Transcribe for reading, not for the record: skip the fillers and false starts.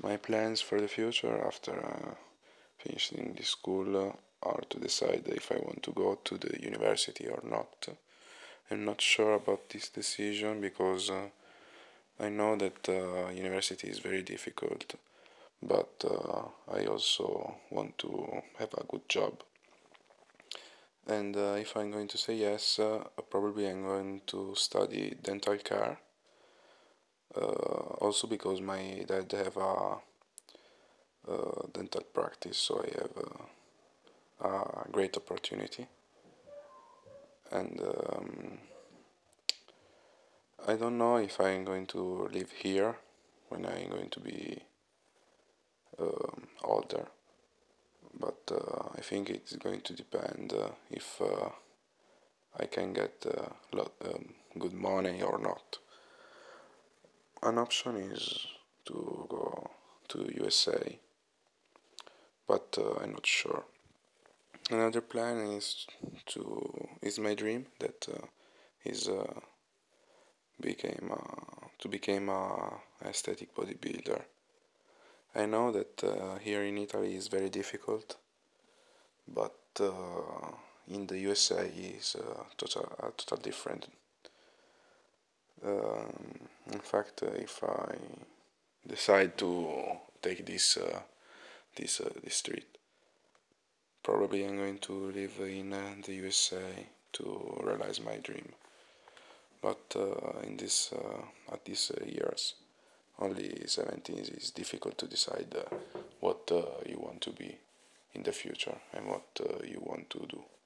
My plans for the future after finishing the school are to decide if I want to go to the university or not. I'm not sure about this decision because I know that university is very difficult, but I also want to have a good job. And if I'm going to say yes, probably I'm going to study dental care. Also because my dad have a dental practice, so I have a great opportunity. And I don't know if I'm going to live here when I'm going to be older, but I think it's going to depend if I can get good money or not. An option is to go to USA, but I'm not sure. Another plan is my dream that is became to become a aesthetic bodybuilder. I know that here in Italy is very difficult, but in the USA is total different. In fact, if I decide to take this street, probably I'm going to live in the USA to realize my dream. But in this at these years, only 17 is difficult to decide what you want to be in the future and what you want to do.